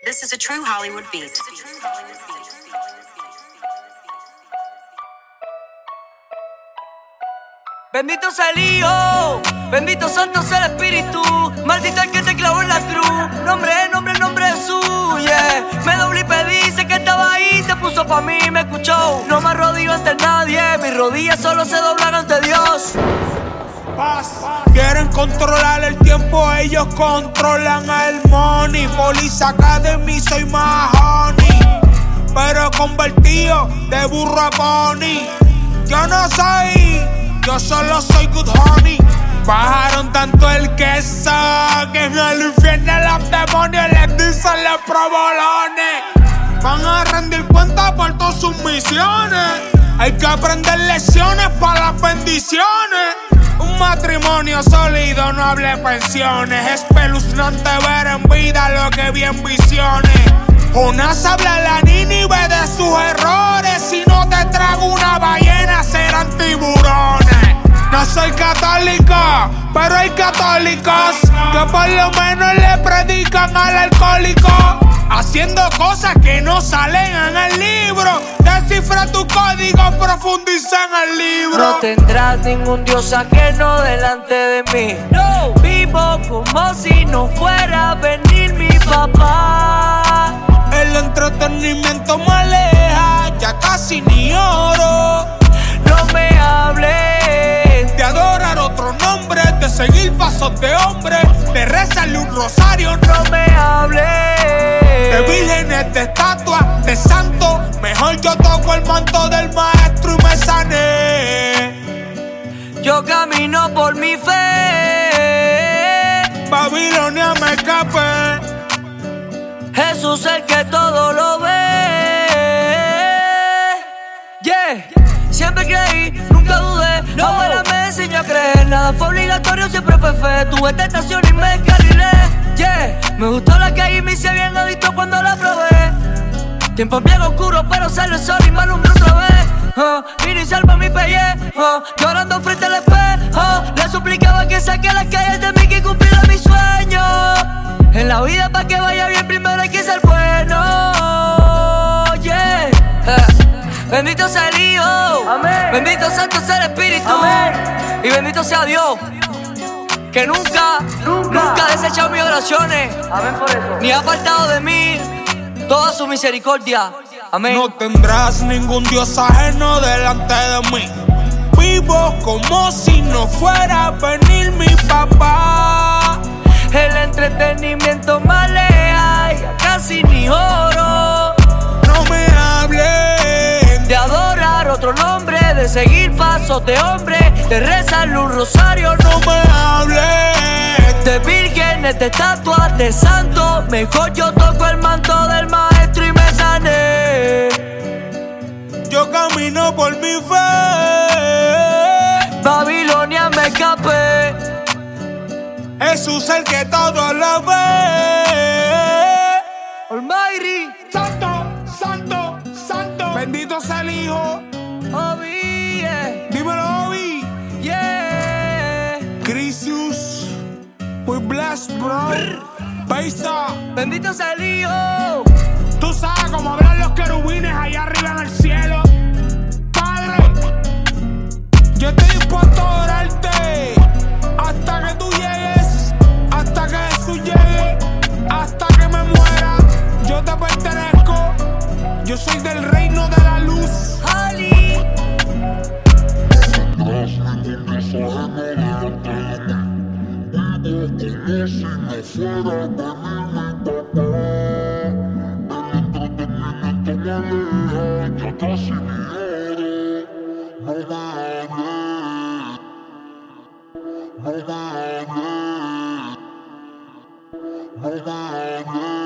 This is a true Hollywood beat. Bendito sea el Hijo, bendito santo sea el Espíritu, maldito el que te clavó en la cruz. Nombre Jesús, yeah. Me doblé y pedí, dice que estaba ahí, se puso pa' mí, me escuchó. No me arrodillo ante nadie, mis rodillas solo se doblan ante Dios. Quieren controlar el tiempo, ellos controlan el money. Police Academy, soy más honey, pero convertido de burro a pony. Yo no soy, yo solo soy good honey. Bajaron tanto el queso que en el infierno los demonios les dicen los provolones. Van a rendir cuenta por todas sus misiones. Hay que aprender lecciones para las bendiciones. Un matrimonio sólido, no hable pensiones. Espeluznante ver en vida lo que vi en visiones. Jonás habla a la Nínive de sus errores. Si no te trago una ballena, serán tiburones. No soy católico, pero hay católicos que por lo menos le predican al alcohólico, haciendo cosas que no salen en el libro. Descifra tu código, profundiza en el libro. No tendrás ningún Dios ajeno delante de mí. No, vivo como si no fuera a venir mi papá. El entretenimiento me aleja, ya casi ni oro. No me hables de adorar otro nombre, de seguir pasos de hombre, de rezarle un rosario. No me hables de vírgenes, de estatuas, de santos. Mejor yo toco el manto del maestro y me sané. Yo camino por mi fe, Babilonia me escapé. Jesús el que todo lo ve. Yeah, siempre creí, nunca dudé. No. Abuela me enseñó a creer, nada fue obligatorio, siempre fue fe. Tuve tentación y me descarrilé. Yeah, me gustó la calle y me hice bien adicto cuando la probé. Tiempo bien oscuro, pero sale el sol y me alumbré otra vez. Vino y salva mi pellejo, llorando frente al espejo. Le suplicaba que saque las calles de mí, que cumpliera mi sueño. En la vida pa' que vaya bien primero hay que ser bueno. Yeah. Bendito sea el Hijo, amén. Bendito santo sea el Espíritu, amén. Y bendito sea Dios, que nunca ha desechado mis oraciones, amén, por eso. Ni ha apartado de mí toda su misericordia, amén. No tendrás ningún Dios ajeno delante de mí. Vivo como si no fuera a venir mi papá. El entretenimiento me aleja, ya casi ni oro. No me hables de adorar otro nombre, de seguir pasos de hombre, de rezarle un rosario. No me hables de vírgenes, de estatuas, de santos. Mejor yo toco el manto del maestro y me sané. Yo camino por mi fe, Babilonia me escapé. Jesús el que todo lo ve. Almighty, santo, santo, santo. Bendito sea el Hijo. Obi, yeah. Dímelo, Obi. Yeah. Crisius, we bless, bro. Paisa. Bendito sea el Hijo. Tú sabes cómo hablan los querubines allá arriba en el cielo. Padre, yo estoy dispuesto a adorarte hasta que tú llegues, hasta que Jesús llegue, hasta que me muera. Yo te pertenezco, yo soy del reino de la luz. Ali. No